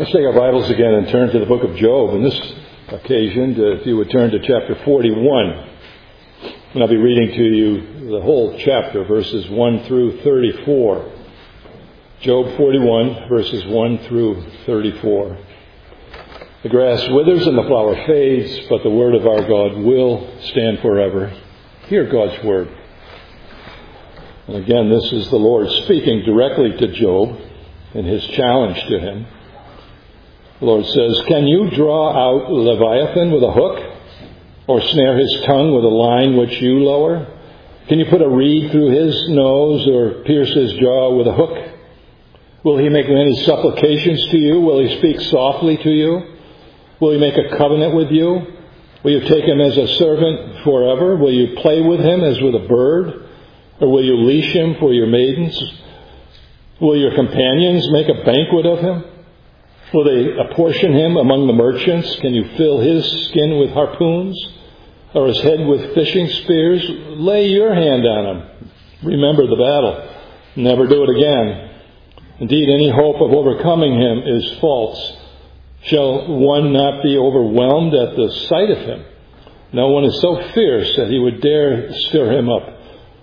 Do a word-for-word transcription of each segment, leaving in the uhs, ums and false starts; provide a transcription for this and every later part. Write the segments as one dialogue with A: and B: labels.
A: Let's take our Bibles again and turn to the book of Job. On this occasion, if you would turn to chapter forty-one. And I'll be reading to you the whole chapter, verses one through thirty-four. Job forty-one, verses one through thirty-four. The grass withers and the flower fades, but the word of our God will stand forever. Hear God's word. And again, this is the Lord speaking directly to Job in his challenge to him. The Lord says, "Can you draw out Leviathan with a hook, or snare his tongue with a line which you lower? Can you put a reed through his nose, or pierce his jaw with a hook? Will he make many supplications to you? Will he speak softly to you? Will he make a covenant with you? Will you take him as a servant forever? Will you play with him as with a bird? Or will you leash him for your maidens? Will your companions make a banquet of him? Will they apportion him among the merchants? Can you fill his skin with harpoons, or his head with fishing spears? Lay your hand on him. Remember the battle. Never do it again. Indeed, any hope of overcoming him is false. Shall one not be overwhelmed at the sight of him? No one is so fierce that he would dare stir him up.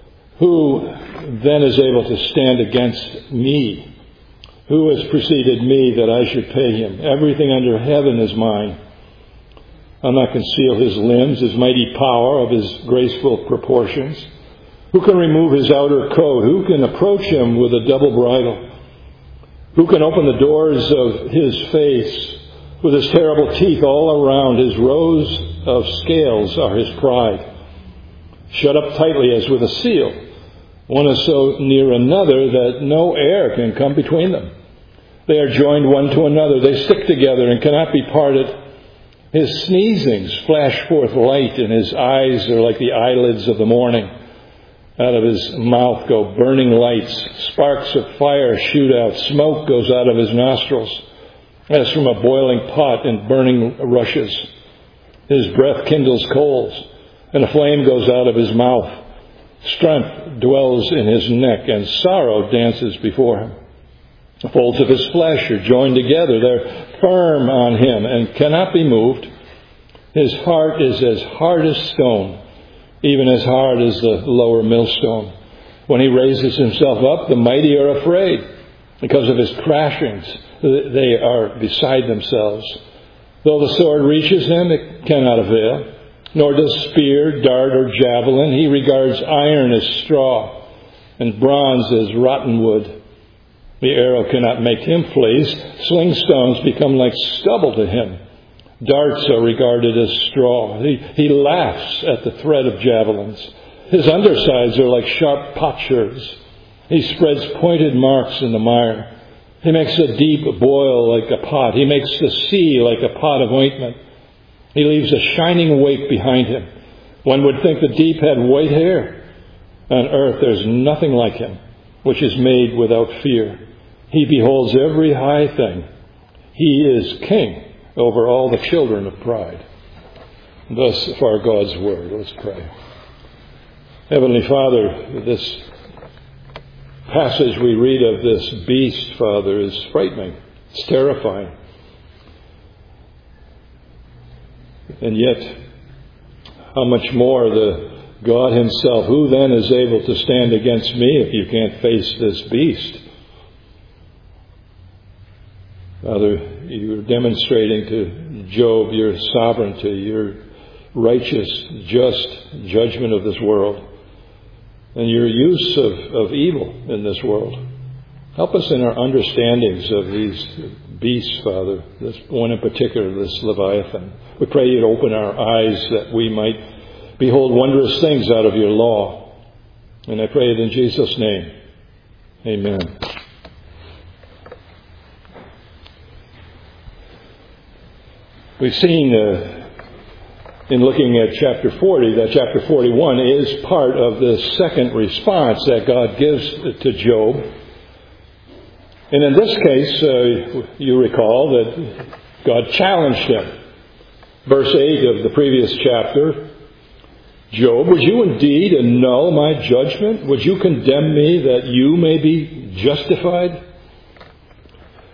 A: Who then is able to stand against me? Who has preceded me that I should pay him? Everything under heaven is mine. I'll not conceal his limbs, his mighty power, of his graceful proportions. Who can remove his outer coat? Who can approach him with a double bridle? Who can open the doors of his face? With his terrible teeth all around, his rows of scales are his pride. Shut up tightly as with a seal. One is so near another that no air can come between them. They are joined one to another. They stick together and cannot be parted. His sneezings flash forth light, and his eyes are like the eyelids of the morning. Out of his mouth go burning lights. Sparks of fire shoot out. Smoke goes out of his nostrils, as from a boiling pot and burning rushes. His breath kindles coals, and a flame goes out of his mouth. Strength dwells in his neck, and sorrow dances before him. The folds of his flesh are joined together. They're firm on him and cannot be moved. His heart is as hard as stone, even as hard as the lower millstone. When he raises himself up, the mighty are afraid. Because of his crashings, they are beside themselves. Though the sword reaches him, it cannot avail. Nor does spear, dart, or javelin. He regards iron as straw, and bronze as rotten wood. The arrow cannot make him flee. Sling stones become like stubble to him. Darts are regarded as straw. He, he laughs at the threat of javelins. His undersides are like sharp potsherds. He spreads pointed marks in the mire. He makes the deep boil like a pot. He makes the sea like a pot of ointment. He leaves a shining wake behind him. One would think the deep had white hair. On earth there's nothing like him, which is made without fear. He beholds every high thing. He is king over all the children of pride. Thus far God's word. Let's pray. Heavenly Father, this passage we read of this beast, Father, is frightening. It's terrifying. And yet, how much more the God himself, who then is able to stand against me if you can't face this beast? Father, you're demonstrating to Job your sovereignty, your righteous, just judgment of this world, and your use of, of evil in this world. Help us in our understandings of these beasts, Father, this one in particular, this Leviathan. We pray you'd open our eyes that we might behold wondrous things out of your law. And I pray it in Jesus' name. Amen. We've seen uh, in looking at chapter forty that chapter forty-one is part of the second response that God gives to Job. And in this case, uh, you recall that God challenged him. Verse eight of the previous chapter, Job, would you indeed annul my judgment? Would you condemn me that you may be justified?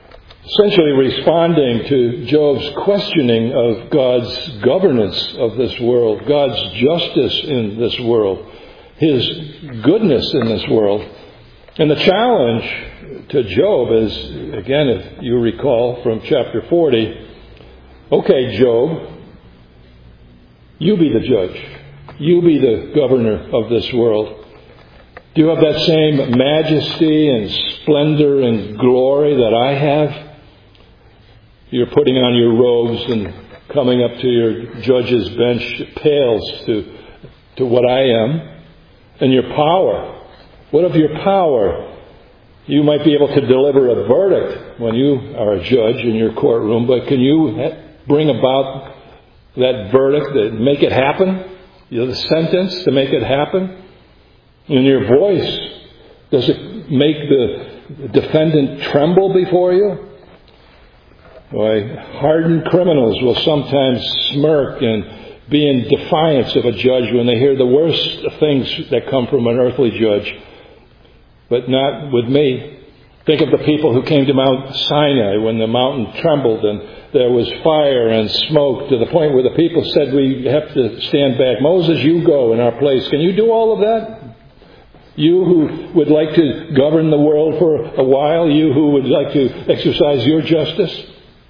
A: essentially responding to Job's questioning of God's governance of this world, God's justice in this world, His goodness in this world. And the challenge to Job is, again, if you recall from chapter forty, okay, Job, you be the judge. You be the governor of this world. Do you have that same majesty and splendor and glory that I have? You're putting on your robes and coming up to your judge's bench pales to, to what I am. And your power. What of your power? You might be able to deliver a verdict when you are a judge in your courtroom, but can you bring about that verdict, that make it happen? You know, the sentence to make it happen? And your voice, does it make the defendant tremble before you? Why, hardened criminals will sometimes smirk and be in defiance of a judge when they hear the worst things that come from an earthly judge. But not with me. Think of the people who came to Mount Sinai when the mountain trembled and there was fire and smoke to the point where the people said, we have to stand back. Moses, you go in our place. Can you do all of that? You who would like to govern the world for a while? You who would like to exercise your justice?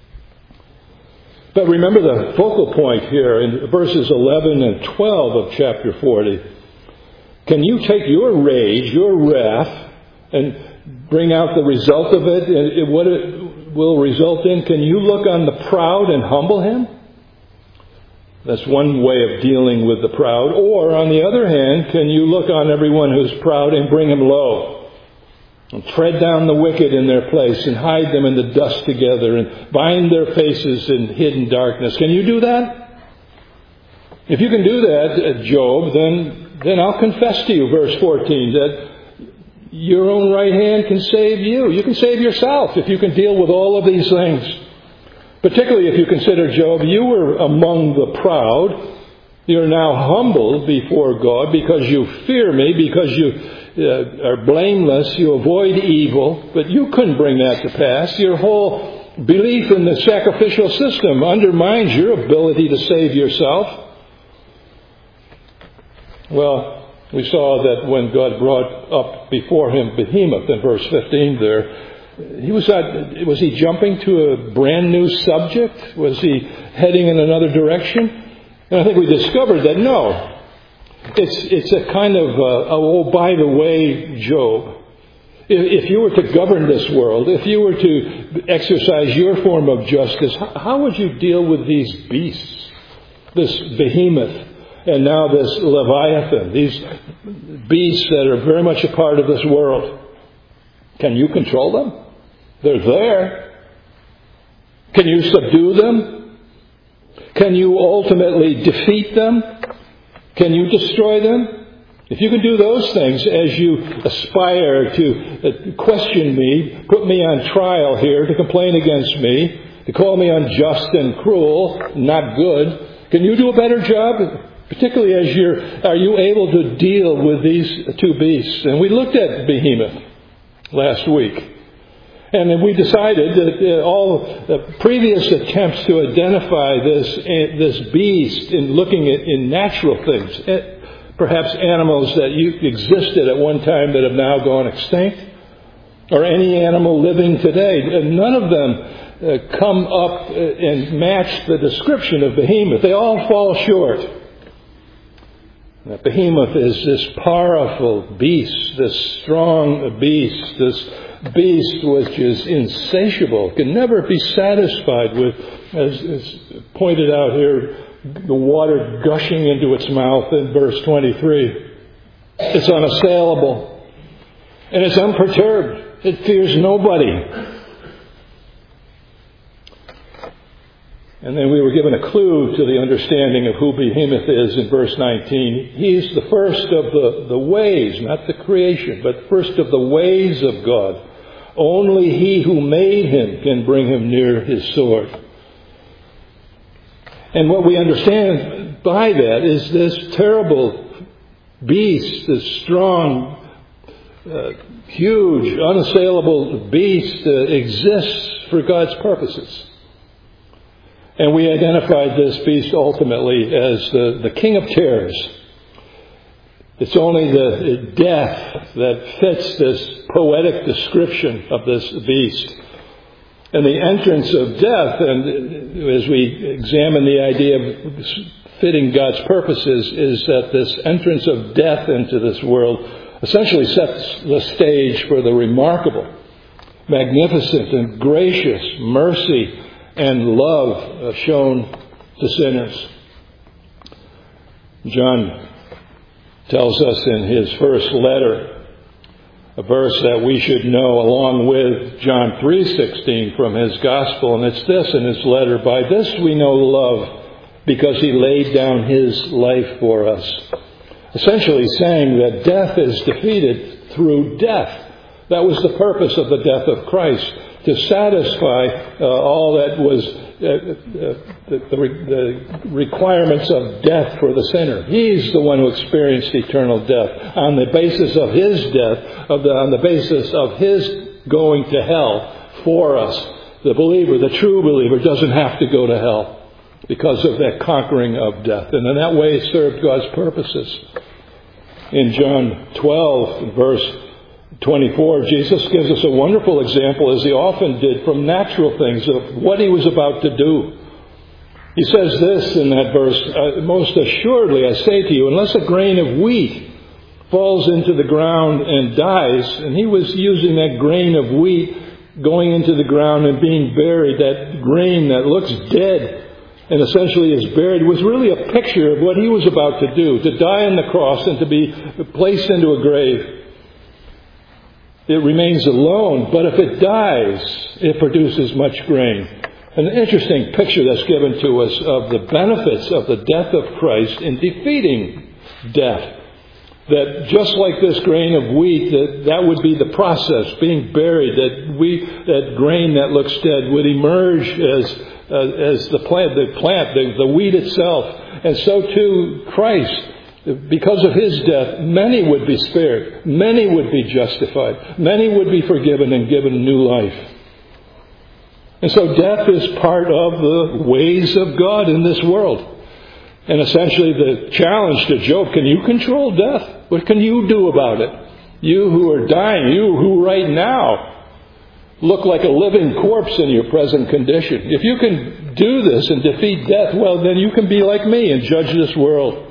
A: But remember the focal point here in verses eleven and twelve of chapter forty. Can you take your rage, your wrath, and bring out the result of it, and what it will result in? Can you look on the proud and humble him? That's one way of dealing with the proud. Or, on the other hand, can you look on everyone who's proud and bring him low? And tread down the wicked in their place and hide them in the dust together and bind their faces in hidden darkness. Can you do that? If you can do that, Job, then, then I'll confess to you, verse fourteen, that your own right hand can save you. You can save yourself if you can deal with all of these things. Particularly if you consider, Job, you were among the proud. You're now humbled before God because you fear me, because you uh, are blameless, you avoid evil, but you couldn't bring that to pass. Your whole belief in the sacrificial system undermines your ability to save yourself. Well, we saw that when God brought up before him Behemoth in verse fifteen there, he was not, was he jumping to a brand new subject? Was he heading in another direction? And I think we discovered that no. It's it's a kind of, uh, oh, by the way, Job, if, if you were to govern this world, if you were to exercise your form of justice, how, how would you deal with these beasts? This behemoth and now this Leviathan, these beasts that are very much a part of this world. Can you control them? They're there. Can you subdue them? Can you ultimately defeat them? Can you destroy them? If you can do those things as you aspire to question me, put me on trial here, to complain against me, to call me unjust and cruel, not good, can you do a better job? Particularly as you're, are you able to deal with these two beasts? And we looked at Behemoth last week. And then we decided that all the previous attempts to identify this this beast in looking at in natural things, perhaps animals that existed at one time that have now gone extinct, or any animal living today, none of them come up and match the description of Behemoth. They all fall short. Now, Behemoth is this powerful beast, this strong beast, this beast which is insatiable, can never be satisfied with, as is pointed out here, the water gushing into its mouth in verse twenty-three. It's unassailable. And it's unperturbed. It fears nobody. And then we were given a clue to the understanding of who Behemoth is in verse nineteen. He's the first of the, the ways, not the creation, but first of the ways of God. Only he who made him can bring him near his sword. And what we understand by that is this terrible beast, this strong uh, huge, unassailable beast uh, exists for God's purposes. And we identified this beast ultimately as the, the king of terrors. It's only the death that fits this poetic description of this beast. And the entrance of death, and as we examine the idea of fitting God's purposes, is that this entrance of death into this world essentially sets the stage for the remarkable, magnificent, and gracious mercy and love shown to sinners. John tells us in his first letter, a verse that we should know along with John three sixteen from his gospel, and it's this in his letter: by this we know love, because he laid down his life for us. Essentially saying that death is defeated through death. That was the purpose of the death of Christ, to satisfy uh, all that was uh, uh, the, the, the requirements of death for the sinner. He's the one who experienced eternal death on the basis of his death, of the, on the basis of his going to hell for us. The believer, the true believer, doesn't have to go to hell because of that conquering of death. And in that way it served God's purposes. In John twelve, verse twenty-four, Jesus gives us a wonderful example, as he often did, from natural things of what he was about to do. He says this in that verse: most assuredly I say to you, unless a grain of wheat falls into the ground and dies, and he was using that grain of wheat going into the ground and being buried, that grain that looks dead and essentially is buried, was really a picture of what he was about to do, to die on the cross and to be placed into a grave. It remains alone, but if it dies, it produces much grain. An interesting picture that's given to us of the benefits of the death of Christ in defeating death. That just like this grain of wheat, that, that would be the process, being buried, that we, that grain that looks dead would emerge as uh, as the plant, the plant, the, the wheat itself. And so too Christ. Because of his death, many would be spared. Many would be justified. Many would be forgiven and given new life. And so death is part of the ways of God in this world. And essentially the challenge to Job: can you control death? What can you do about it? You who are dying, you who right now look like a living corpse in your present condition. If you can do this and defeat death, well, then you can be like me and judge this world.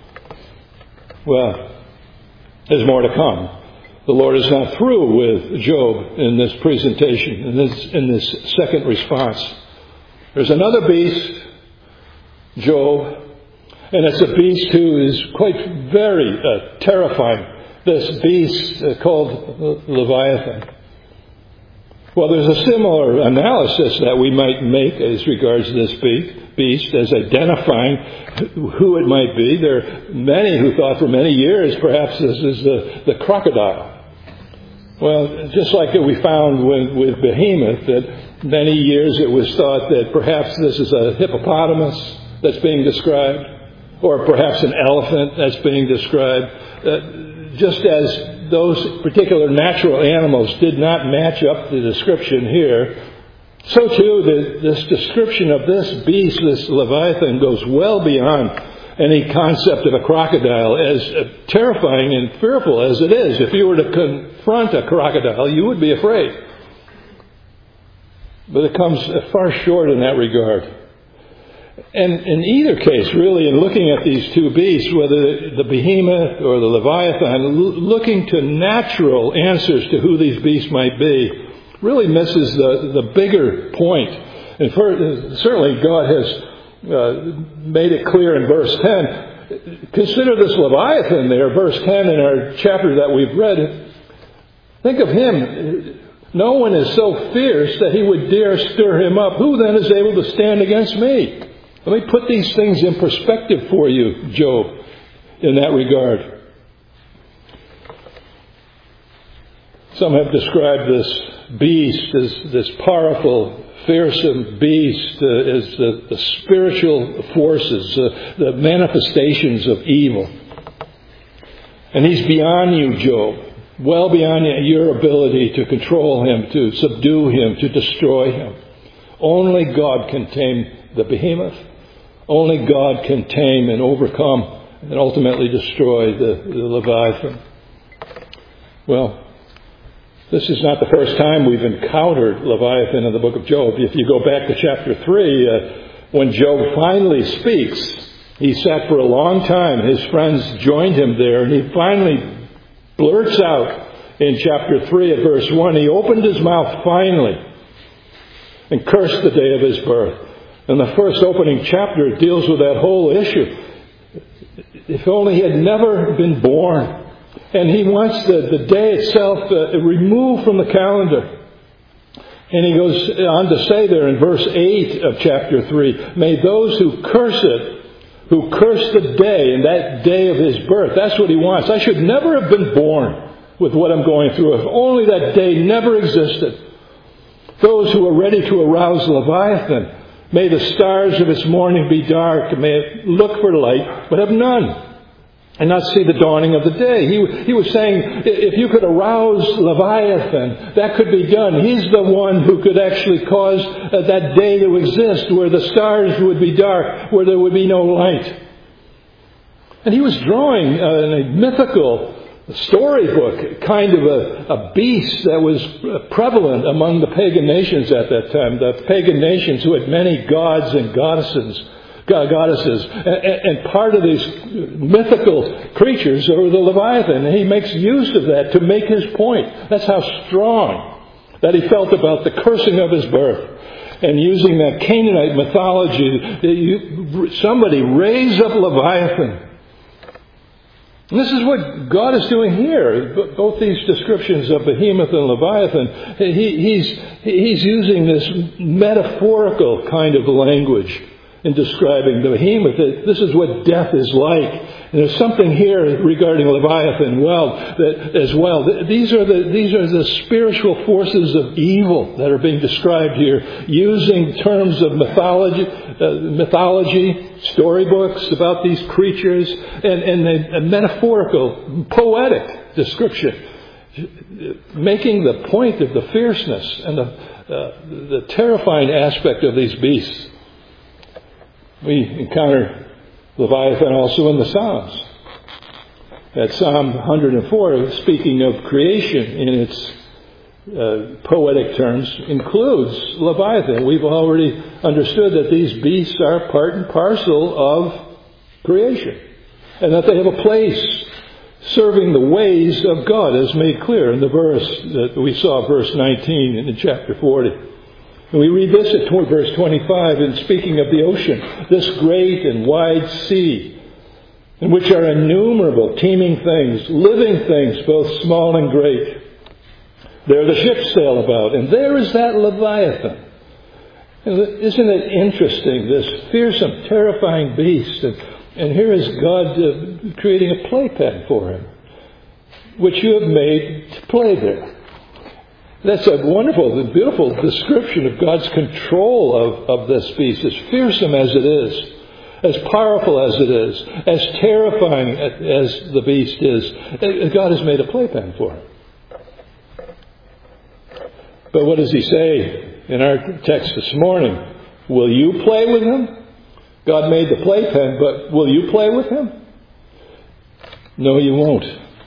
A: Well, there's more to come. The Lord is not through with Job in this presentation, in this, in this second response. There's another beast, Job, and it's a beast who is quite very uh, terrifying. This beast uh, called Leviathan. Well, there's a similar analysis that we might make as regards this beast, as identifying who it might be. There are many who thought for many years perhaps this is the, the crocodile. Well, just like we found with, with Behemoth, that many years it was thought that perhaps this is a hippopotamus that's being described, or perhaps an elephant that's being described. Uh, just as those particular natural animals did not match up the description here, so too the, this description of this beast, this Leviathan, goes well beyond any concept of a crocodile, as terrifying and fearful as it is. If you were to confront a crocodile, you would be afraid. But it comes far short in that regard. And in either case, really, in looking at these two beasts, whether the Behemoth or the Leviathan, looking to natural answers to who these beasts might be, really misses the, the bigger point. And for, certainly God has uh, made it clear in verse ten. Consider this Leviathan there, verse ten in our chapter that we've read. Think of him. No one is so fierce that he would dare stir him up. Who then is able to stand against me? Let me put these things in perspective for you, Job, in that regard. Some have described this beast as this powerful, fearsome beast uh, as the, the spiritual forces, uh, the manifestations of evil. And he's beyond you, Job. well beyond your ability to control him, to subdue him, to destroy him. Only God can tame the behemoth. Only God can tame and overcome and ultimately destroy the, the Leviathan. Well, this is not the first time we've encountered Leviathan in the book of Job. If you go back to chapter three, uh, when Job finally speaks, he sat for a long time. His friends joined him there, and he finally blurts out in chapter three at verse one, he opened his mouth finally and cursed the day of his birth. And the first opening chapter deals with that whole issue. If only he had never been born. And he wants the, the day itself uh, removed from the calendar. And he goes on to say there in verse eight of chapter three, may those who curse it, who curse the day and that day of his birth, that's what he wants. I should never have been born with what I'm going through. If only that day never existed. Those who are ready to arouse Leviathan, may the stars of its morning be dark, may it look for light, but have none, and not see the dawning of the day. He, he was saying, if you could arouse Leviathan, that could be done. He's the one who could actually cause uh, that day to exist, where the stars would be dark, where there would be no light. And he was drawing uh, a mythical storybook, kind of a, a beast that was prevalent among the pagan nations at that time. The pagan nations who had many gods and goddesses. goddesses. And, and part of these mythical creatures are the Leviathan. And he makes use of that to make his point. That's how strong that he felt about the cursing of his birth. And using that Canaanite mythology, somebody raise up Leviathan. And this is what God is doing here. Both these descriptions of Behemoth and Leviathan, he, he's, he's using this metaphorical kind of language in describing the Behemoth. This is what death is like. And there's something here regarding Leviathan well, that, as well. These are, the, these are the spiritual forces of evil that are being described here, using terms of mythology, uh, mythology, storybooks about these creatures, and, and a, a metaphorical, poetic description, making the point of the fierceness and the, uh, the terrifying aspect of these beasts. We encounter Leviathan also in the Psalms. That Psalm one hundred four, speaking of creation in its uh, poetic terms, includes Leviathan. We've already understood that these beasts are part and parcel of creation, and that they have a place serving the ways of God, as made clear in the verse that we saw, verse nineteen in chapter forty. And we read this at verse twenty-five, in speaking of the ocean, this great and wide sea, in which are innumerable teeming things, living things, both small and great. There the ships sail about, and there is that Leviathan. And isn't it interesting, this fearsome, terrifying beast? And, and here is God uh, creating a playpen for him, which you have made to play there. That's a wonderful and beautiful description of God's control of, of this beast, as fearsome as it is, as powerful as it is, as terrifying as the beast is. God has made a playpen for him. But what does he say in our text this morning? Will you play with him? God made the playpen, but will you play with him? No, you won't.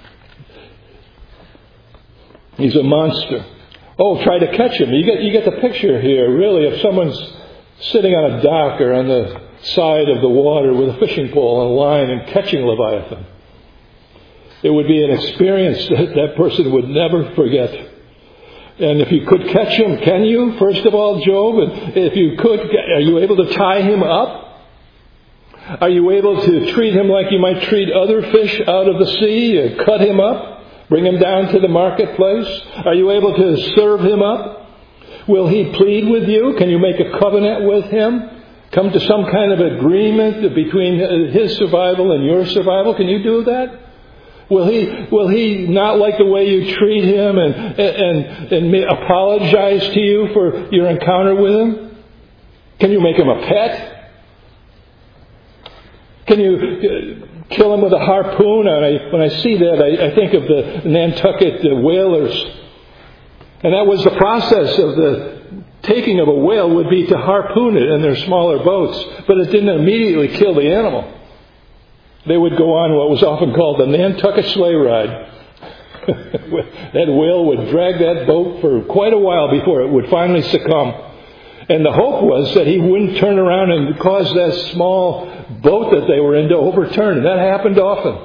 A: He's a monster. Oh, try to catch him. You get, you get the picture here, really, if someone's sitting on a dock or on the side of the water with a fishing pole and a line and catching Leviathan. It would be an experience that that person would never forget. And if you could catch him, can you, first of all, Job? And if you could, are you able to tie him up? Are you able to treat him like you might treat other fish out of the sea? Cut him up? Bring him down to the marketplace? Are you able to serve him up? Will he plead with you? Can you make a covenant with him? Come to some kind of agreement between his survival and your survival? Can you do that? Will he will he not like the way you treat him and and and apologize to you for your encounter with him? Can you make him a pet? Can you uh, kill him with a harpoon? And I, when I see that, I, I think of the Nantucket uh, whalers. And that was the process of the taking of a whale, would be to harpoon it in their smaller boats. But it didn't immediately kill the animal. They would go on what was often called the Nantucket sleigh ride. That whale would drag that boat for quite a while before it would finally succumb. And the hope was that he wouldn't turn around and cause that small boat that they were in to overturn. And that happened often.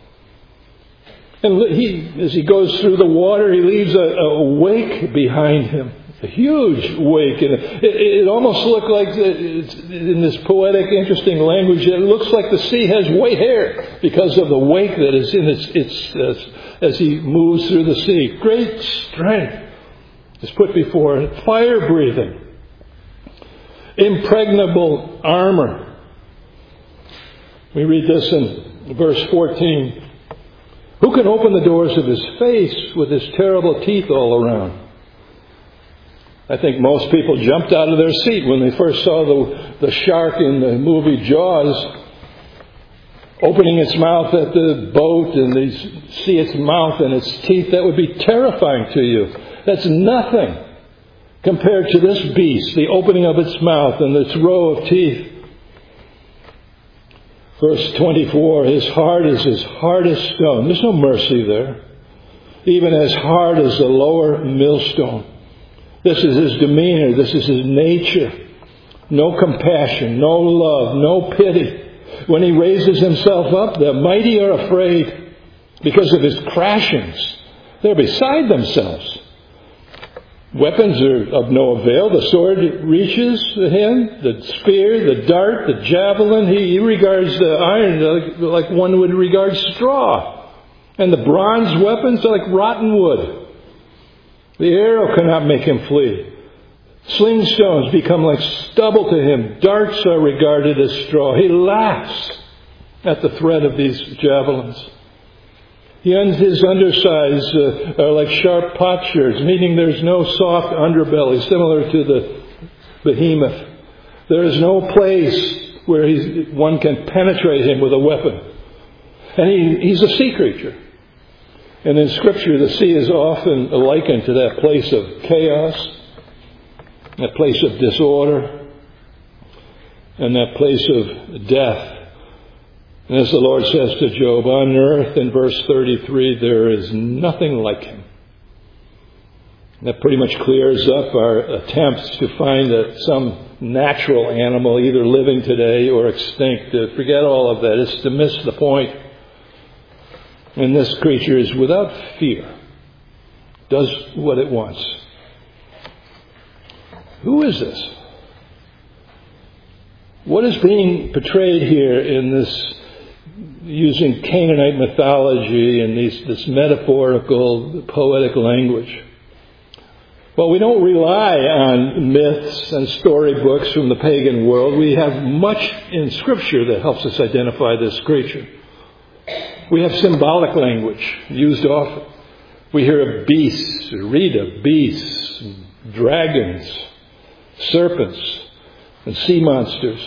A: And he, as he goes through the water, he leaves a, a wake behind him. A huge wake. And it, it almost looked like, it's, in this poetic, interesting language, it looks like the sea has white hair because of the wake that is in its, its uh, as he moves through the sea. Great strength is put before him. Fire breathing. Impregnable armor. We read this in verse fourteen. Who can open the doors of his face with his terrible teeth all around? I think most people jumped out of their seat when they first saw the, the shark in the movie Jaws opening its mouth at the boat, and they see its mouth and its teeth. That would be terrifying to you. That's nothing compared to this beast, the opening of its mouth and its row of teeth. Verse twenty-four, his heart is as hard as stone. There's no mercy there. Even as hard as the lower millstone. This is his demeanor. This is his nature. No compassion, no love, no pity. When he raises himself up, the mighty are afraid because of his crashings. They're beside themselves. Weapons are of no avail. The sword reaches him, the spear, the dart, the javelin. He, he regards the iron like, like one would regard straw. And the bronze weapons are like rotten wood. The arrow cannot make him flee. Sling stones become like stubble to him. Darts are regarded as straw. He laughs at the threat of these javelins. He and his undersides uh, are like sharp potsherds, meaning there's no soft underbelly, similar to the behemoth. There is no place where he's, one can penetrate him with a weapon. And he, he's a sea creature. And in Scripture, the sea is often likened to that place of chaos, that place of disorder, and that place of death. And as the Lord says to Job, on earth, in verse thirty-three, there is nothing like him. That pretty much clears up our attempts to find that some natural animal, either living today or extinct. Forget all of that. It's to miss the point. And this creature is without fear. Does what it wants. Who is this? What is being portrayed here in this, using Canaanite mythology and these, this metaphorical, poetic language? Well, we don't rely on myths and storybooks from the pagan world. We have much in Scripture that helps us identify this creature. We have symbolic language used often. We hear of beasts, read of beasts, dragons, serpents, and sea monsters.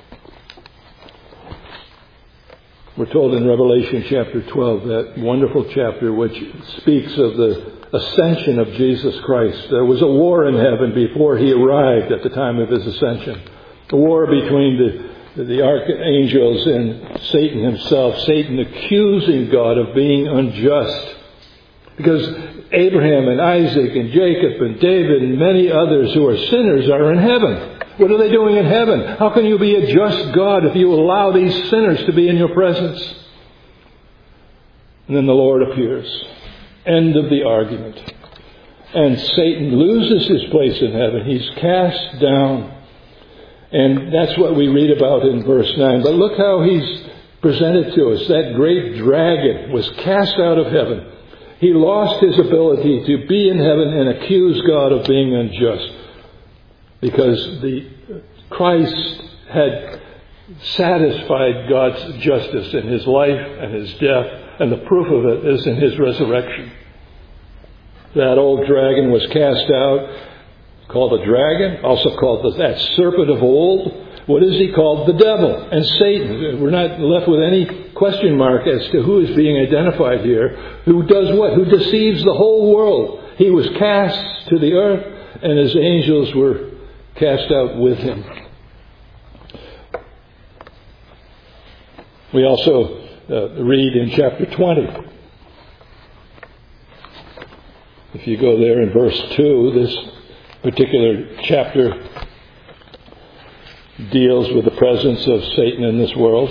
A: We're told in Revelation chapter twelve, that wonderful chapter which speaks of the ascension of Jesus Christ. There was a war in heaven before he arrived at the time of his ascension. A war between the the archangels and Satan himself. Satan accusing God of being unjust. Because Abraham and Isaac and Jacob and David and many others who are sinners are in heaven. What are they doing in heaven? How can you be a just God if you allow these sinners to be in your presence? And then the Lord appears. End of the argument. And Satan loses his place in heaven. He's cast down. And that's what we read about in verse nine. But look how he's presented to us. That great dragon was cast out of heaven. He lost his ability to be in heaven and accuse God of being unjust. Because the Christ had satisfied God's justice in his life and his death. And the proof of it is in his resurrection. That old dragon was cast out, called a dragon, also called that serpent of old, What is he called? The devil and Satan. We're not left with any question mark as to who is being identified here. Who does what? Who deceives the whole world. He was cast to the earth, and his angels were cast out with him. We also uh, read in chapter twenty. If you go there in verse two, this particular chapter deals with the presence of Satan in this world.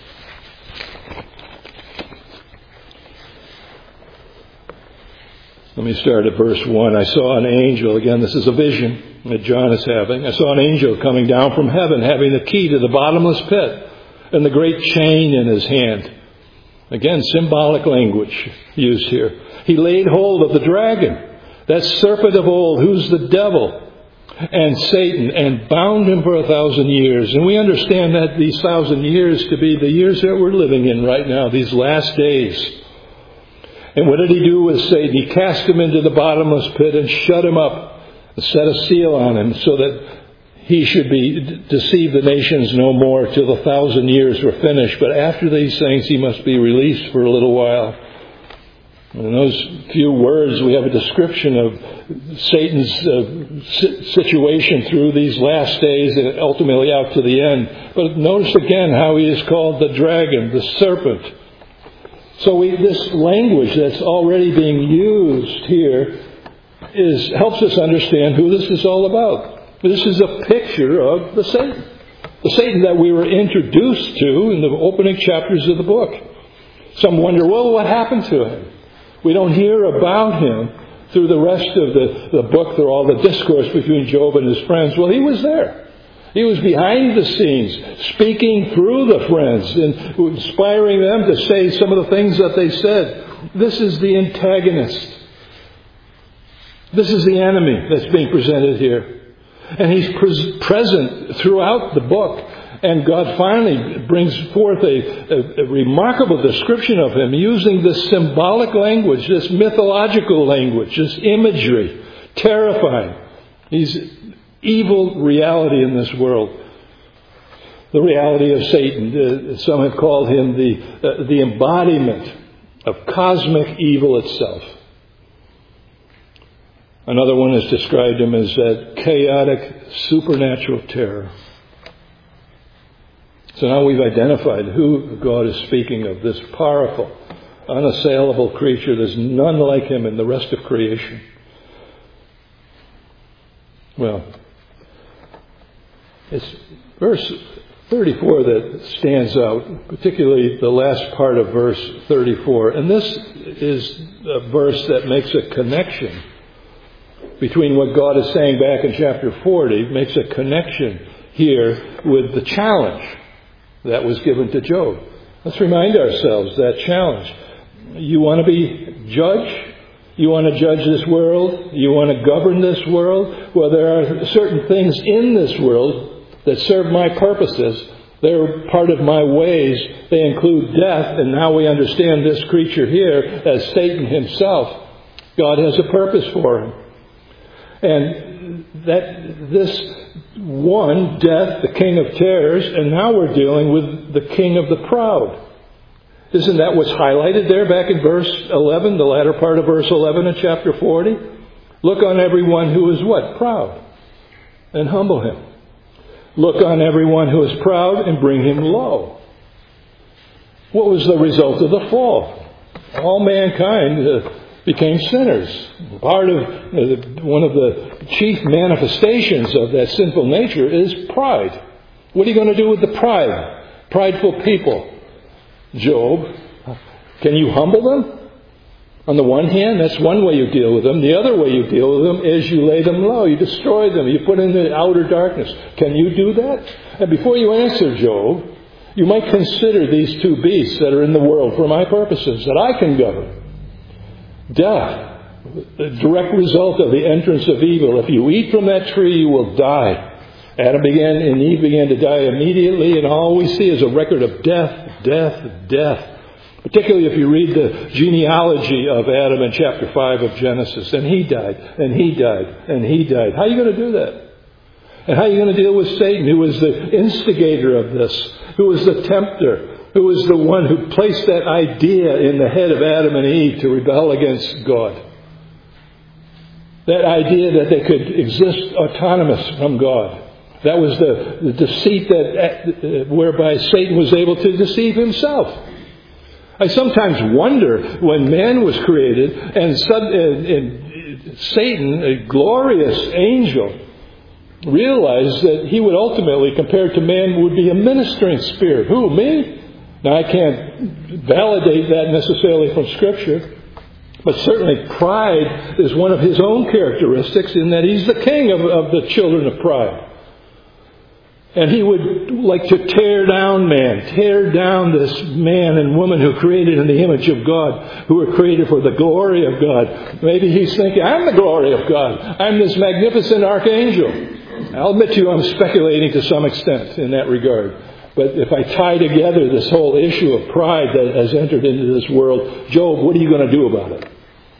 A: Let me start at verse one. I saw an angel, again this is a vision that John is having. I saw an angel coming down from heaven, having the key to the bottomless pit and the great chain in his hand. Again, symbolic language used here. He laid hold of the dragon, that serpent of old, who's the devil and Satan, and bound him for a thousand years. And we understand that these thousand years to be the years that we're living in right now, these last days. And what did he do with Satan? He cast him into the bottomless pit and shut him up, and set a seal on him so that he should be deceive the nations no more till the thousand years were finished. But after these things, he must be released for a little while. In those few words, we have a description of Satan's uh, situation through these last days and ultimately out to the end. But notice again how he is called the dragon, the serpent. So we, this language that's already being used here is helps us understand who this is all about. This is a picture of the Satan. The Satan that we were introduced to in the opening chapters of the book. Some wonder, well, what happened to him? We don't hear about him through the rest of the, the book, through all the discourse between Job and his friends. Well, he was there. He was behind the scenes, speaking through the friends and inspiring them to say some of the things that they said. This is the antagonist. This is the enemy that's being presented here. And he's pres- present throughout the book. And God finally brings forth a, a, a remarkable description of him using this symbolic language, this mythological language, this imagery, terrifying. He's evil reality in this world. The reality of Satan. Some have called him the, uh, the embodiment of cosmic evil itself. Another one has described him as that chaotic supernatural terror. So now we've identified who God is speaking of, this powerful, unassailable creature. There's none like him in the rest of creation. Well, it's verse thirty-four that stands out, particularly the last part of verse thirty-four. And this is a verse that makes a connection between what God is saying back in chapter forty, makes a connection here with the challenge that was given to Job. Let's remind ourselves that challenge. You want to be judge? You want to judge this world? You want to govern this world? Well, there are certain things in this world that serve my purposes. They're part of my ways. They include death. And now we understand this creature here as Satan himself. God has a purpose for him. And that this one, death, the king of terrors, and now we're dealing with the king of the proud. Isn't that what's highlighted there back in verse eleven, the latter part of verse eleven in chapter forty? Look on everyone who is what? Proud. And humble him. Look on everyone who is proud and bring him low. What was the result of the fall? All mankind uh, became sinners. Part of uh, one of the chief manifestations of that sinful nature is pride. What are you going to do with the pride? Prideful people. Job, can you humble them? On the one hand, that's one way you deal with them. The other way you deal with them is you lay them low. You destroy them. You put them in the outer darkness. Can you do that? And before you answer Job, you might consider these two beasts that are in the world for my purposes, that I can govern. Death, the direct result of the entrance of evil. If you eat from that tree, you will die. Adam began and Eve began to die immediately, and all we see is a record of death, death, death. Particularly if you read the genealogy of Adam in chapter five of Genesis. And he died, and he died, and he died. How are you going to do that? And how are you going to deal with Satan, who was the instigator of this, who was the tempter, who was the one who placed that idea in the head of Adam and Eve to rebel against God? That idea that they could exist autonomous from God. That was the, the deceit that whereby Satan was able to deceive himself. I sometimes wonder when man was created and, and, and Satan, a glorious angel, realized that he would ultimately, compared to man, would be a ministering spirit. Who? Me? Now I can't validate that necessarily from Scripture, but certainly pride is one of his own characteristics in that he's the king of, of the children of pride. And he would like to tear down man, tear down this man and woman who created in the image of God, who were created for the glory of God. Maybe he's thinking, I'm the glory of God. I'm this magnificent archangel. I'll admit to you, I'm speculating to some extent in that regard. But if I tie together this whole issue of pride that has entered into this world, Job, what are you going to do about it?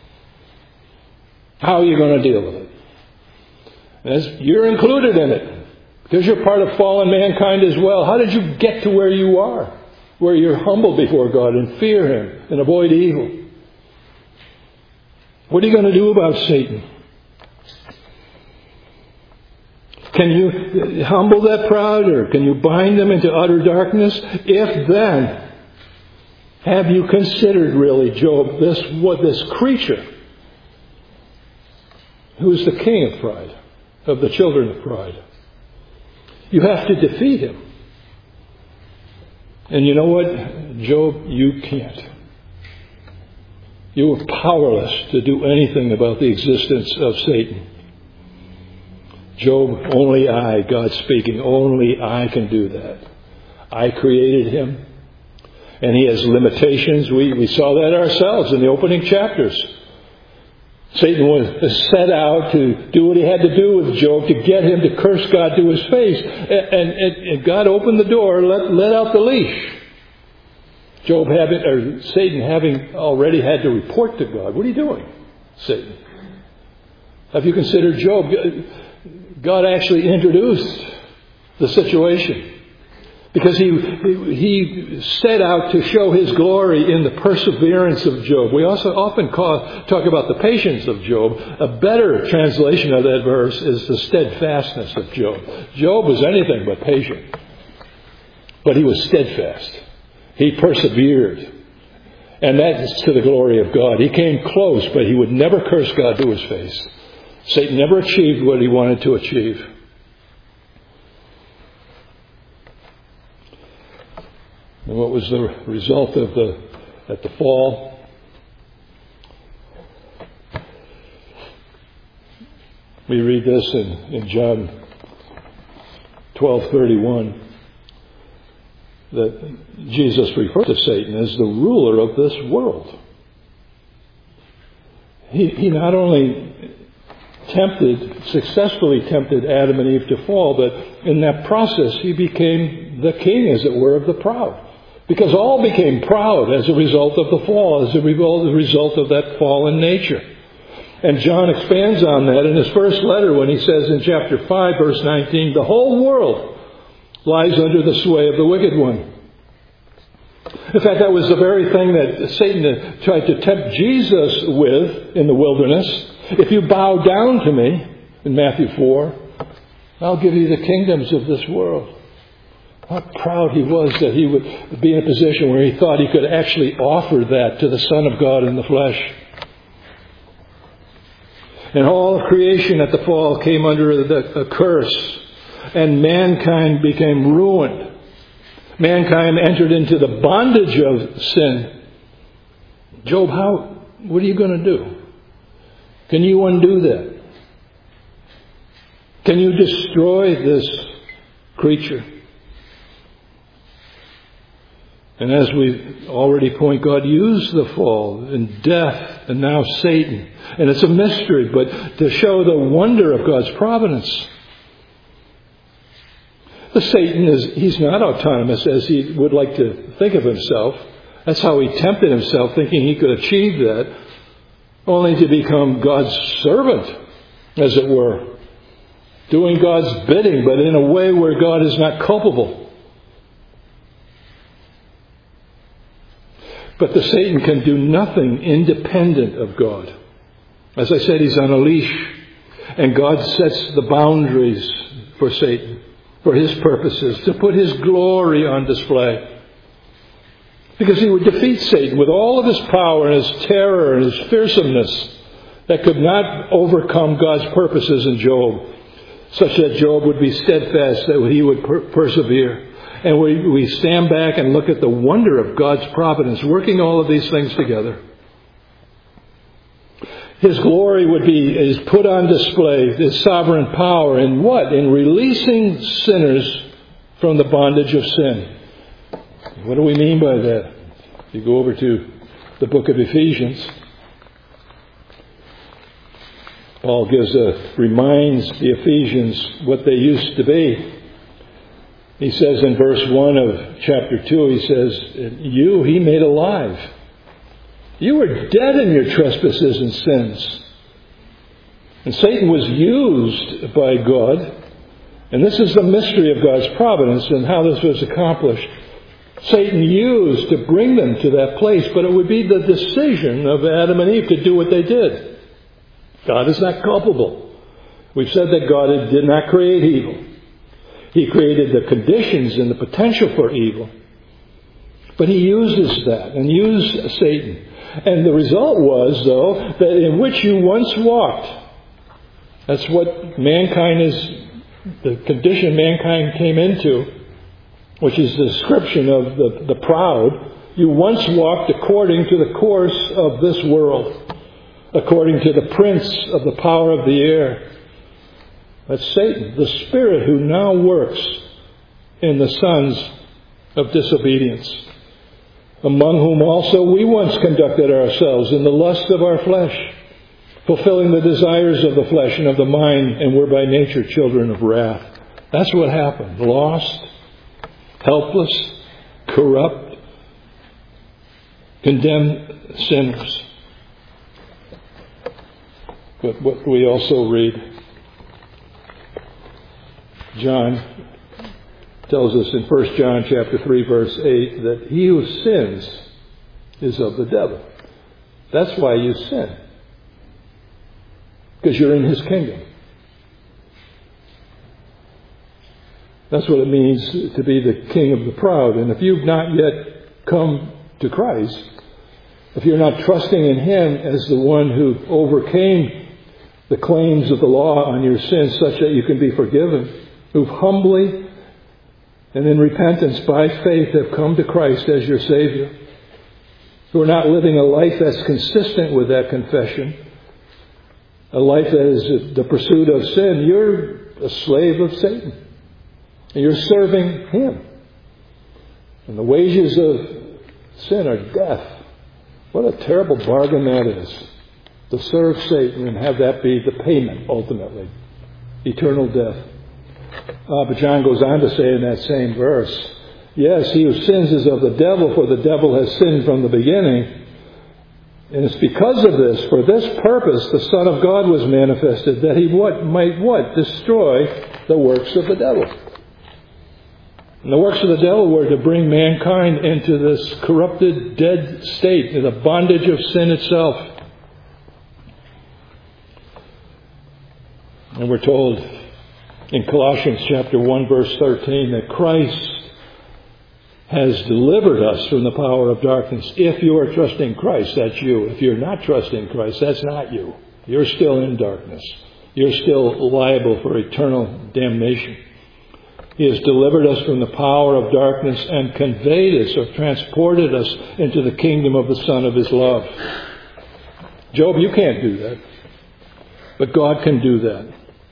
A: How are you going to deal with it? As you're included in it. Because you're part of fallen mankind as well. How did you get to where you are? Where you're humble before God and fear Him and avoid evil. What are you going to do about Satan? Can you humble that proud, or can you bind them into utter darkness? If then, have you considered really, Job, this what this creature who is the king of pride, of the children of pride? You have to defeat him. And you know what, Job, you can't. You are powerless to do anything about the existence of Satan. Job, only I, God speaking, only I can do that. I created him. And he has limitations. We, we saw that ourselves in the opening chapters. Satan was set out to do what he had to do with Job, to get him to curse God to his face. And, and, and God opened the door, let, let out the leash. Job having, or Satan having already had to report to God. What are you doing, Satan? Have you considered Job? God actually introduced the situation. Because he he set out to show His glory in the perseverance of Job. We also often call, talk about the patience of Job. A better translation of that verse is the steadfastness of Job. Job was anything but patient. But he was steadfast. He persevered. And that is to the glory of God. He came close, but he would never curse God to his face. Satan never achieved what he wanted to achieve. And what was the result of the at the fall? We read this in, in John twelve thirty-one, that Jesus referred to Satan as the ruler of this world. He, he not only tempted, successfully tempted Adam and Eve to fall, but in that process he became the king, as it were, of the proud. Because all became proud as a result of the fall, as a result of that fallen nature. And John expands on that in his first letter when he says in chapter five, verse nineteen, the whole world lies under the sway of the wicked one. In fact, that was the very thing that Satan tried to tempt Jesus with in the wilderness. If you bow down to me, in Matthew four, I'll give you the kingdoms of this world. How proud he was that he would be in a position where he thought he could actually offer that to the Son of God in the flesh. And all of creation at the fall came under the, a curse. And mankind became ruined. Mankind entered into the bondage of sin. Job, how? What are you going to do? Can you undo that? Can you destroy this creature? And as we already point, God used the fall and death and now Satan. And it's a mystery, but to show the wonder of God's providence. The Satan is, he's not autonomous as he would like to think of himself. That's how he tempted himself, thinking he could achieve that, only to become God's servant, as it were. doing God's bidding, but in a way where God is not culpable. But the Satan can do nothing independent of God. As I said, he's on a leash. And God sets the boundaries for Satan, for his purposes, to put his glory on display. Because he would defeat Satan with all of his power and his terror and his fearsomeness that could not overcome God's purposes in Job, such that Job would be steadfast, that he would per- persevere. And we, we stand back and look at the wonder of God's providence, working all of these things together. His glory would be is put on display, his sovereign power in what? In releasing sinners from the bondage of sin. What do we mean by that? If you go over to the book of Ephesians, Paul gives a reminds the Ephesians what they used to be. He says in verse one of chapter two, he says, you he made alive. You were dead in your trespasses and sins. And Satan was used by God. And this is the mystery of God's providence and how this was accomplished. Satan used to bring them to that place, but it would be the decision of Adam and Eve to do what they did. God is not culpable. We've said that God did not create evil. He created the conditions and the potential for evil. But he uses that and used Satan. And the result was, though, that in which you once walked, that's what mankind is, the condition mankind came into, which is the description of the, the proud. You once walked according to the course of this world, according to the prince of the power of the air. That's Satan, the spirit who now works in the sons of disobedience, among whom also we once conducted ourselves in the lust of our flesh, fulfilling the desires of the flesh and of the mind, and were by nature children of wrath. That's what happened. Lost, helpless, corrupt, condemned sinners. But what we also read, John tells us in First John chapter three, verse eight, that he who sins is of the devil. That's why you sin. Because you're in his kingdom. That's what it means to be the king of the proud. And if you've not yet come to Christ, if you're not trusting in him as the one who overcame the claims of the law on your sins such that you can be forgiven, who've humbly and in repentance by faith have come to Christ as your Savior, who are not living a life that's consistent with that confession, a life that is the pursuit of sin, you're a slave of Satan. And you're serving him. And the wages of sin are death. What a terrible bargain that is. To serve Satan and have that be the payment, ultimately. Eternal death. Uh, but John goes on to say in that same verse, yes, he who sins is of the devil, for the devil has sinned from the beginning. And it's because of this, for this purpose, the Son of God was manifested, that he what might what? Destroy the works of the devil. And the works of the devil were to bring mankind into this corrupted, dead state, in the bondage of sin itself. And we're told in Colossians chapter one, verse thirteen, that Christ has delivered us from the power of darkness. If you are trusting Christ, that's you. If you're not trusting Christ, that's not you. You're still in darkness. You're still liable for eternal damnation. He has delivered us from the power of darkness and conveyed us or transported us into the kingdom of the Son of his love. Job, you can't do that. But God can do that.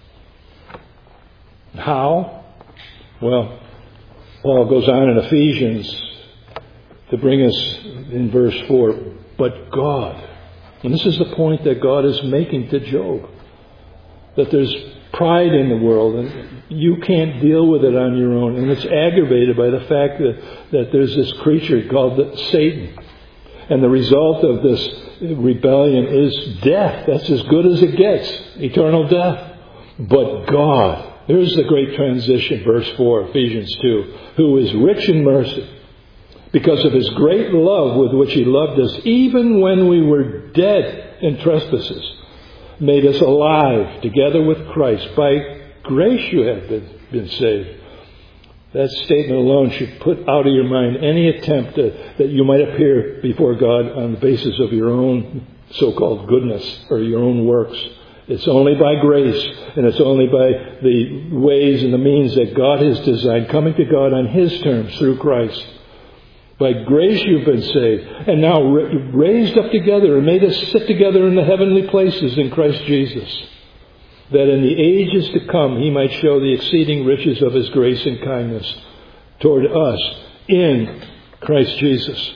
A: How? Well, Paul goes on in Ephesians to bring us in verse four. But God. And this is the point that God is making to Job. That there's pride in the world and you can't deal with it on your own. And it's aggravated by the fact that, that there's this creature called Satan. And the result of this rebellion is death. That's as good as it gets. Eternal death. But God, here's the great transition, verse four, Ephesians two, who is rich in mercy, because of His great love with which He loved us, even when we were dead in trespasses, made us alive together with Christ. By grace you have been, been saved. That statement alone should put out of your mind any attempt to, that you might appear before God on the basis of your own so-called goodness or your own works. It's only by grace, and it's only by the ways and the means that God has designed, coming to God on His terms through Christ. By grace you've been saved, and now raised up together and made us sit together in the heavenly places in Christ Jesus, that in the ages to come He might show the exceeding riches of His grace and kindness toward us in Christ Jesus.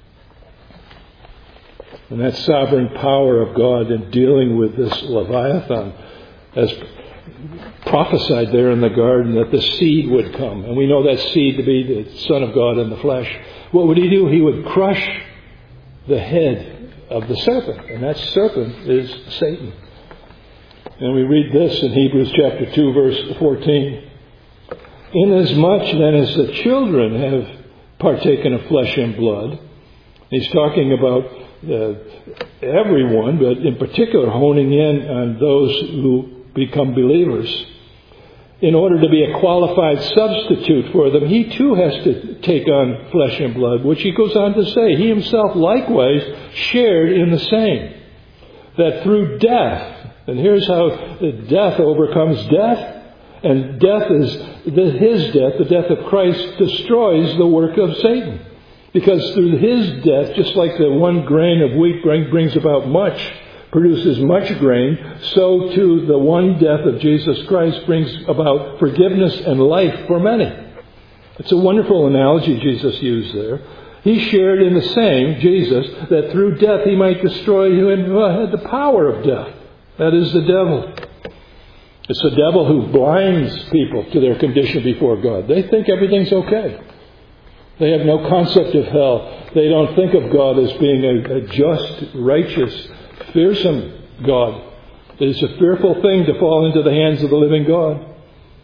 A: And that sovereign power of God in dealing with this Leviathan, as prophesied there in the garden, that the seed would come. And we know that seed to be the Son of God in the flesh. What would He do? He would crush the head of the serpent. And that serpent is Satan. And we read this in Hebrews chapter two, verse fourteen. Inasmuch then as the children have partaken of flesh and blood, he's talking about uh, everyone, but in particular honing in on those who become believers. In order to be a qualified substitute for them, he too has to take on flesh and blood, which he goes on to say, he himself likewise shared in the same. That through death, and here's how death overcomes death, and death is, his death, the death of Christ, destroys the work of Satan. Because through his death, just like the one grain of wheat brings about much, produces much grain, so too the one death of Jesus Christ brings about forgiveness and life for many. It's a wonderful analogy Jesus used there. He shared in the same, Jesus, that through death he might destroy him who had the power of death. That is the devil. It's the devil who blinds people to their condition before God. They think everything's okay. They have no concept of hell. They don't think of God as being a, a just, righteous, fearsome God. It is a fearful thing to fall into the hands of the living God.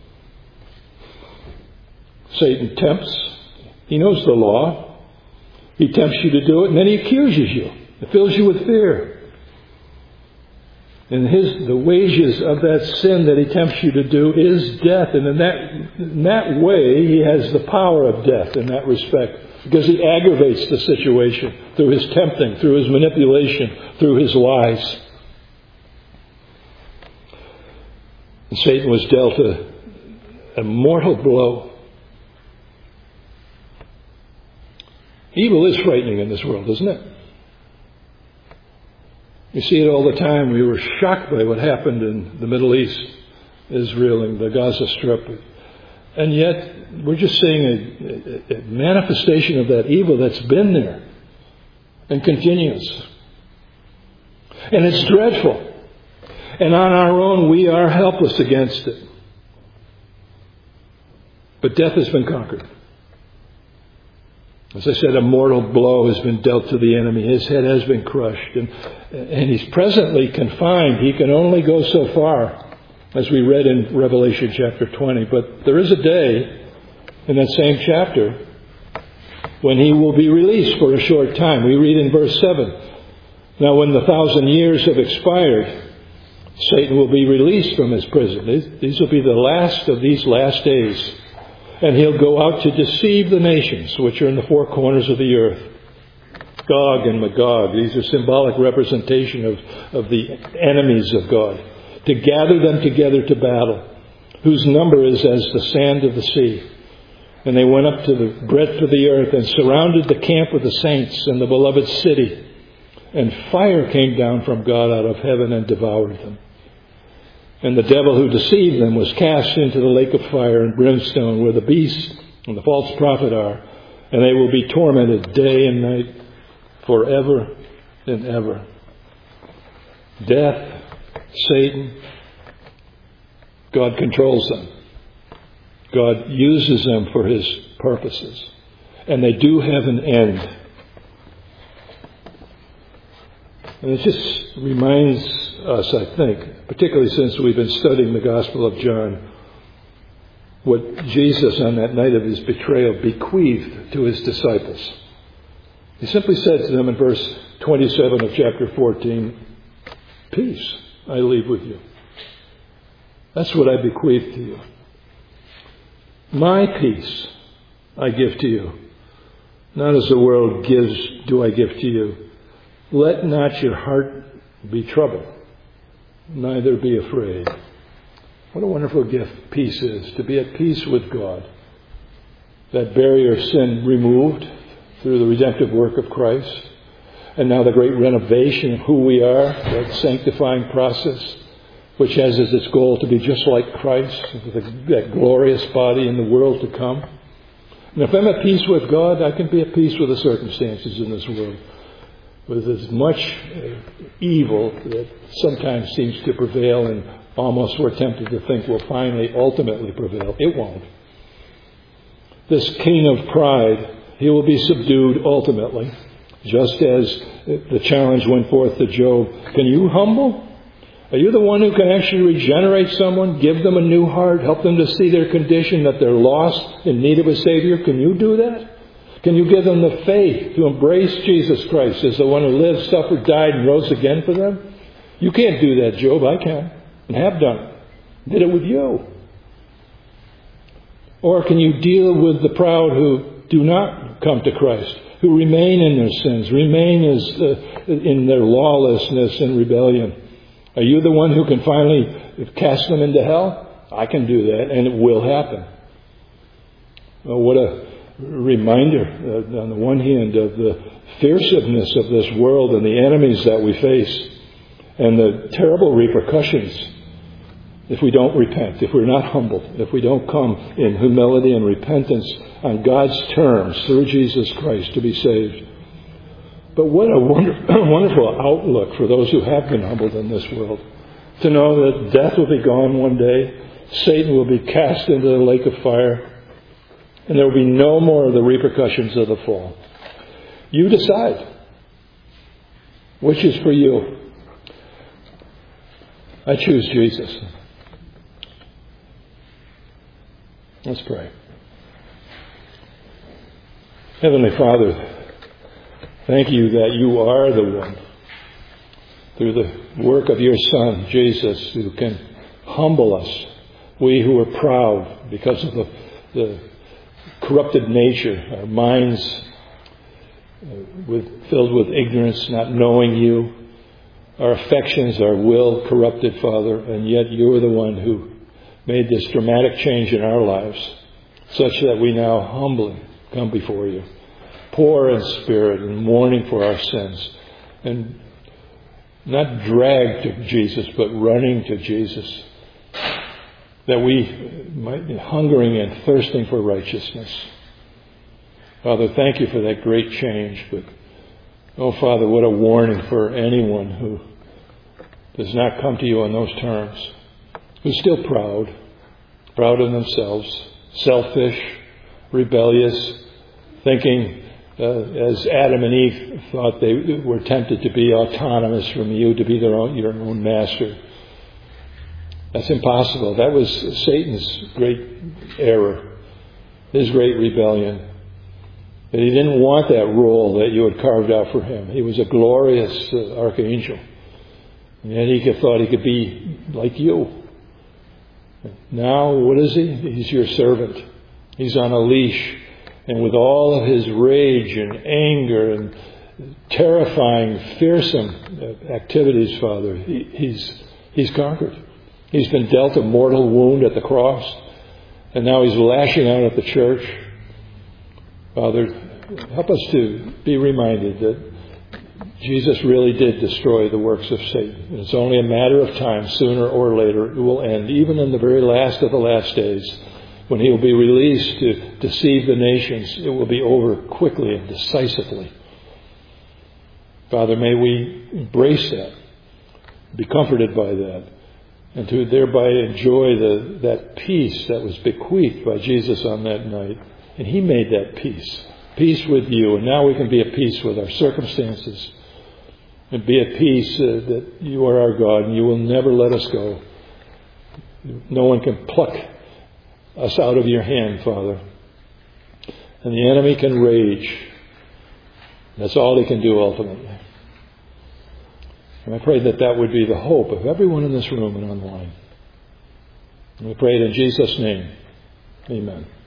A: Satan tempts. He knows the law. He tempts you to do it, and then he accuses you. It fills you with fear. And his the wages of that sin that he tempts you to do is death. And in that, in that way, he has the power of death in that respect. Because he aggravates the situation through his tempting, through his manipulation, through his lies. And Satan was dealt a, a mortal blow. Evil is frightening in this world, isn't it? You see it all the time. We were shocked by what happened in the Middle East, Israel and the Gaza Strip. And yet, we're just seeing a, a, a manifestation of that evil that's been there and continues. And it's dreadful. And on our own, we are helpless against it. But death has been conquered. As I said, a mortal blow has been dealt to the enemy. His head has been crushed. And, and he's presently confined. He can only go so far, as we read in Revelation chapter twenty. But there is a day in that same chapter when he will be released for a short time. We read in verse seven. Now when the thousand years have expired, Satan will be released from his prison. These will be the last of these last days. And he'll go out to deceive the nations which are in the four corners of the earth. Gog and Magog. These are symbolic representation of, of the enemies of God. To gather them together to battle, whose number is as the sand of the sea. And they went up to the breadth of the earth and surrounded the camp of the saints and the beloved city. And fire came down from God out of heaven and devoured them. And the devil who deceived them was cast into the lake of fire and brimstone, where the beast and the false prophet are. And they will be tormented day and night forever and ever. Death, Satan, God controls them. God uses them for his purposes. And they do have an end. And it just reminds us, I think, particularly since we've been studying the Gospel of John, what Jesus on that night of his betrayal bequeathed to his disciples. He simply said to them in verse twenty-seven of chapter fourteen, "Peace I leave with you. That's what I bequeath to you. My peace I give to you. Not as the world gives do I give to you. Let not your heart be troubled, neither be afraid." What a wonderful gift peace is, to be at peace with God. That barrier of sin removed through the redemptive work of Christ. And now the great renovation of who we are, that sanctifying process, which has as its goal to be just like Christ, with that glorious body in the world to come. And if I'm at peace with God, I can be at peace with the circumstances in this world. With as much evil that sometimes seems to prevail, and almost we're tempted to think will finally, ultimately prevail. It won't. This king of pride, he will be subdued ultimately. Just as the challenge went forth to Job, can you humble? Are you the one who can actually regenerate someone, give them a new heart, help them to see their condition, that they're lost, in need of a Savior? Can you do that? Can you give them the faith to embrace Jesus Christ as the one who lived, suffered, died, and rose again for them? You can't do that, Job. I can, and have done it. Did it with you. Or can you deal with the proud who do not come to Christ, who remain in their sins, remain as, uh, in their lawlessness and rebellion? Are you the one who can finally cast them into hell? I can do that, and it will happen. Oh, what a reminder, uh, on the one hand, of the fierceness of this world and the enemies that we face, and the terrible repercussions if we don't repent, if we're not humbled, if we don't come in humility and repentance on God's terms through Jesus Christ to be saved. But what a wonderful, wonderful outlook for those who have been humbled in this world. To know that death will be gone one day, Satan will be cast into the lake of fire, and there will be no more of the repercussions of the fall. You decide which is for you. I choose Jesus. Let's pray. Heavenly Father, thank you that you are the one, through the work of your Son, Jesus, who can humble us. We who are proud because of the, the corrupted nature, our minds uh, with, filled with ignorance, not knowing you, our affections, our will corrupted, Father, and yet you're the one who made this dramatic change in our lives, such that we now humbly come before you, poor in spirit and mourning for our sins, and not dragged to Jesus, but running to Jesus, that we might be hungering and thirsting for righteousness. Father, thank you for that great change. But, oh, Father, what a warning for anyone who does not come to you on those terms, who's still proud, proud of themselves, selfish, rebellious, thinking uh, as Adam and Eve thought they were tempted to be autonomous from you, to be their own, your own master. That's impossible. That was Satan's great error, his great rebellion. That he didn't want that role that you had carved out for him. He was a glorious uh, archangel. And yet he thought he could be like you. Now, what is he? He's your servant. He's on a leash. And with all of his rage and anger and terrifying, fearsome activities, Father, he, he's he's conquered. He's been dealt a mortal wound at the cross. And now he's lashing out at the church. Father, help us to be reminded that Jesus really did destroy the works of Satan. And it's only a matter of time, sooner or later, it will end. Even in the very last of the last days, when he will be released to deceive the nations, it will be over quickly and decisively. Father, may we embrace that, be comforted by that, and to thereby enjoy the, that peace that was bequeathed by Jesus on that night. And he made that peace, peace with you. And now we can be at peace with our circumstances, And be at peace uh, that you are our God and you will never let us go. No one can pluck us out of your hand, Father. And the enemy can rage. That's all he can do ultimately. And I pray that that would be the hope of everyone in this room and online. And we pray it in Jesus' name. Amen.